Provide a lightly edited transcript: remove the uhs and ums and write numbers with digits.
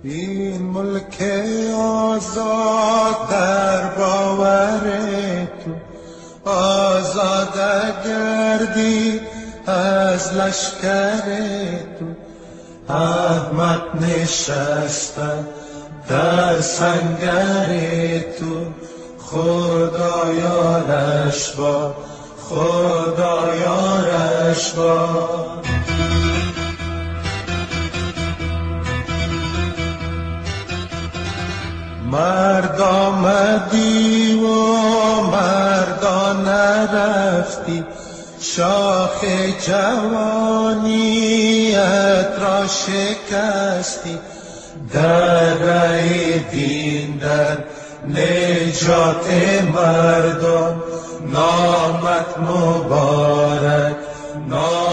این ملک آزاد در باور تو آزاد گردی از لشکر تو. احمد نشستن در سنگر تو، خدا یارش با، خدا یارش با. مرد آمدی و مردانه رفتی، شاخ جوانیت را شکستی. در راه دین، در نجات مردم، نامت مبارک،